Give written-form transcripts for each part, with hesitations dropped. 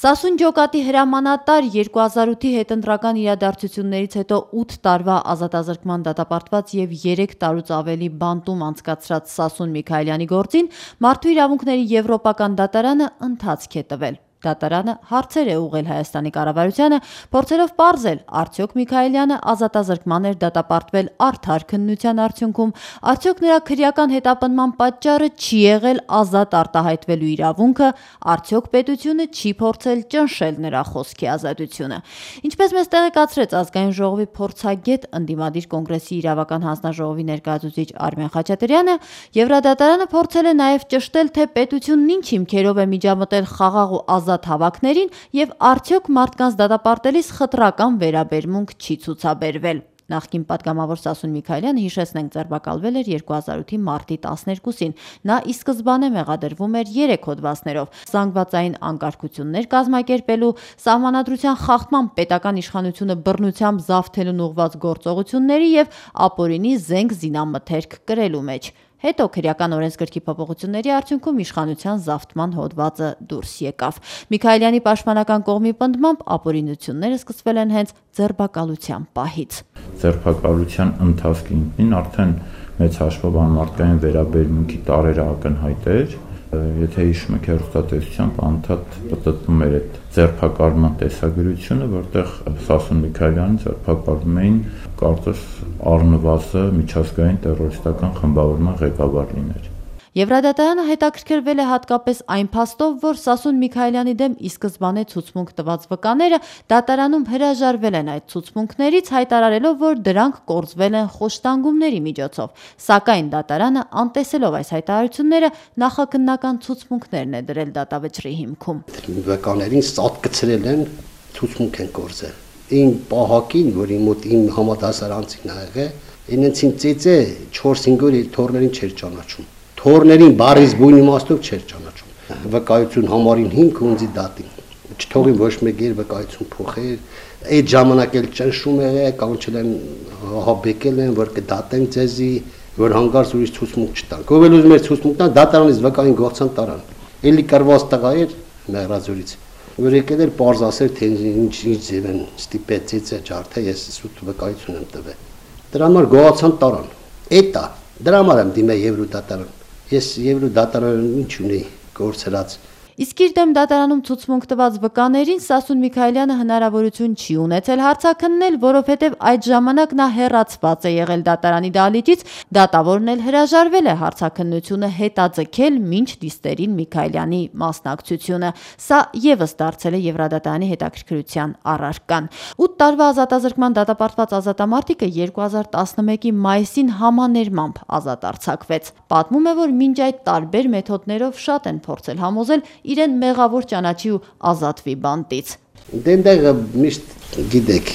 Սասուն ջոկատի հրամանատար 2008-ի հետընտրական իրադարձություններից հետո 8 տարվա ազատազրկման դատապարտված եւ 3 տարուց ավելի բանտում անցկացրած Սասուն Միքայելյանի գործին Մարդու իրավունքների եվրոպական դատարանը ընթացք է տվել։ Դատարանը հարցեր է ուղղել Հայաստանի կառավարությանը, փորձելով պարզել, արդյոք Միքայելյանը ազատազրկման էր դատապարտվել արդար քննության արդյունքում, արդյոք նրա քրեական հետապնդման պատճառը չի եղել ազատ արտահայտվելու իրավունքը, արդյոք պետությունը չի փորձել ճնշել նրա խոսքի ազատությունը։ Ինչպես մեզ տեղեկացրեց Ազգային ժողովի փորձագետ ընդդիմադիր կոնգրեսի իրավական հանձնաժողովի ներկայացուցիչ Արմեն Խաչատրյանը, Եվրադատարանը փորձել է նաև ճշտել, թե պետությունն ինչ հիմքերով է միջամտել խաղաղ ու ազատ հավաքներին եւ արդյոք մարդկանց դատապարտելիս խտրական վերաբերմունք չի ցուցաբերվել։ Նախկին պատգամավոր Սասուն Միքայելյանը, հիշեցնենք, ձերբակալվել էր 2008-ի մարտի 12-ին։ Նա ի սկզբանե մեղադրվում էր 3 հոդվածներով՝ զանգվածային անկարգություններ կազմակերպելու, սահմանադրության խախտման, պետական իշխանությունը բռնությամբ զավթելուն ուղղված գործողությունների եւ ապօրինի զենք զինամթերք կրելու մեջ։ Հետո քրեական օրենսգրքի փոփոխությունների արդյունքում իշխանության զավթման հոդվածը դուրս եկավ։ Միքայելյանի պաշտպանական կողմի պնդմամբ ապօրինությունները սկսվել են հենց ձերբակալության պահից։ Ձերբակալության ընթացքին արդեն մեծ հաշվով անմարդկային վերաբերմունքի տարերը ակնհայտ էր։ Եթե հիշում եք հեռուստատեսությամբ անդադ պատտվում էր այդ ձերբակալման տեսագրությունը, որտեղ Սասուն Միքայելյանին ձերբակալում էին կարծես առնվազն միջազգային տերորիստական խմբավորման ղեկավար լիներ։ Եվրադատարանը հետաքրքրվել է հատկապես այն փաստով, որ Սասուն Միքայելյանի դեմ ի սկզբանե ցուցմունք տված վկաները դատարանում հրաժարվել են այդ ցուցմունքներից, հայտարարելով, որ դրանք կորզվել են խոշտանգումների միջոցով։ Սակայն դատարանը, անտեսելով այս հայտարարությունները, նախաքննական ցուցմունքներն է դրել դատավճռի հիմքում։ Վկաներին սատկցրել են, ցուցմունք են կորզել։ Իմ պահակին, որի մոտ իմ համադասարանցին ա եղել, ինձին ծեծե 4-5 օր թորներին չէր ճանաչում։ Թորներին բարիզ բույն իմաստով չէր ճանաչում։ Վկայություն համարին հիմք ունձի դատին։ Չթողին ոչ մեկ էր վկայություն փոխել։ Այդ ժամանակ էլ ճնշում եղել, կանչել են հաբեկել են, որ կդատեն ձեզի, որ հանգարց ուրիշ ցուցմունք չտան։ Ով էլ ուզում էր ցուցմունք տան, դատարանից վկային գործան տարան։ Էլի կրված տղա էր Մեղրաձորից, որ եկել էր պարզ ասել, թե ինչ ձև են ստիպել ծեծե ջարդը, ես սուտ վկայություն եմ տվել։ Դրա համար գողացան տարան։ Էտա դրա համար եմ դիմել Եվրոդատարան։ Ես Եվրոդատարան ինչ ունեի գործրած։ Իսկ իր դեմ դատարանում ցուցմունք տված վկաներին Սասուն Միքայելյանը հնարավորություն չի ունեցել հարցաքննել, որովհետև այդ ժամանակ նա հեռացված է եղել դատարանի դահլիճից, դատավորն էլ հրաժարվել է հարցաքննությունը հետաձգել մինչ դիստերին Միքայելյանի մասնակցությունը։ Սա ևս դարձել է Եվրադատարանի հետաքրքրության առարկան։ 8 տարվա ազատազրկման դատապարտված ազատամարտիկը 2011-ի մայիսին համաներմամբ ազատ արձակվեց։ Պատմում է, որ մինչ այդ տարբեր մեթոդներով շատ են փորձել համոզել իրեն մեղավոր ճանաչի ու ազատվի բանտից։ Դենտեղը միշտ գիտեք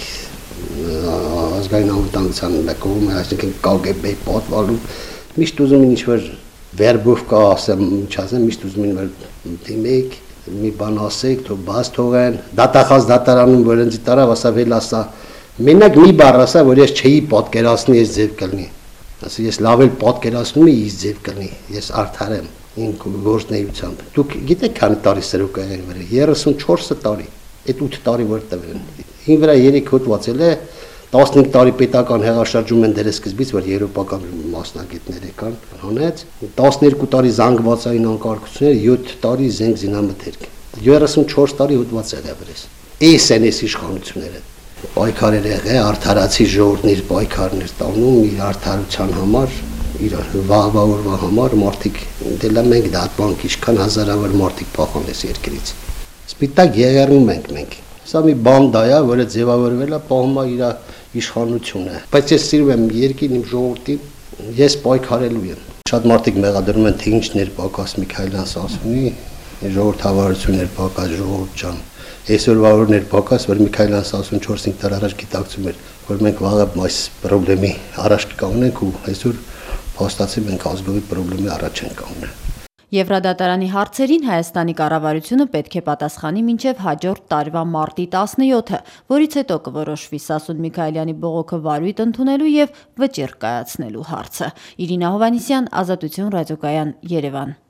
ազգային անվտանգության կողմը, այսինքն KGB պատվալու միշտ ուզում են ինչ-որ վերբով կա ասեմ, ինչ ասեմ, միշտ ուզում են որ դիմեք, մի բան ասեք, թող բաց թողեն, դատախազ դատարանում որ ինձ տարավ ասա վել ասա, մենակ մի բառ ասա, որ ես չէի պատկերացնի ես ձև կլինի։ Ասա ես լավ էլ պատկերացնում եմ, ես ձև կլինի, ես արդար եմ։ Իմ գործնեությամբ։ Դուք գիտեք քանի տարի սրոք է եղել։ 34 տարի։ Այդ 8 տարի որտեղ են։ Ին վրա 3 հոդվածել է 15 տարի պետական հեղաշրջում են դեր սկզբից, որ եվրոպական մասնագետներ եկան, հանեց 12 տարի զանգվածային անկարգություններ, 7 տարի զենք զինամթերք։ 34 տարի հոդված է եղել։ Էս են էս իշխանությունները։ Պայքարեր եղել, արդարացի ժողովուրդներ պայքարներ տանում իր արդարության համար։ Իրար վաղվա օրվա համար մարդիկ դելա մենք դատվանք ինչքան հազարավոր մարդիկ փոխան էս երկրից։ Սպիտակ եղերնում ենք մենք։ Սա մի բանդա է, որը ձևավորվել է պահում է իր իշխանությունը։ Բայց ես սիրում եմ երկին իմ ժողովրդին, ես պայքարելու եմ։ Շատ մարդիկ մեղադրում են թե ինչներ պակաս Միքայելյան Սասունի, ժողովրդավարություններ պակաս ժողովուրդ ջան։ Այսօրվա օրներ պակաս, որ Միքայելյան Սասուն 4-5 տարի առաջ գիտակցում էր, որ մենք վաղը այս խնդրի առաջ կանգնենք ու այսօր հաստատի մենք ազգովի խնդրի առաջ ենք կանգնել։ Եվրադատարանի հարցերին Հայաստանի կառավարությունը պետք է պատասխանի մինչև հաջորդ տարվա մարտի 17-ը, որից հետո կորոշվի Սասուն Միքայելյանի բողոքը վարույթ ընդունելու եւ վճիռ կայացնելու հարցը։ Իրինա Հովհաննիսյան, Ազատություն ռադիոկայան, Երևան։